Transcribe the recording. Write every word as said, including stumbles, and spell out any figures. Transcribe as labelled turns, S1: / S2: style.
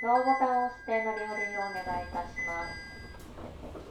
S1: ノーボタンを押して乗り降りをお願いいたします。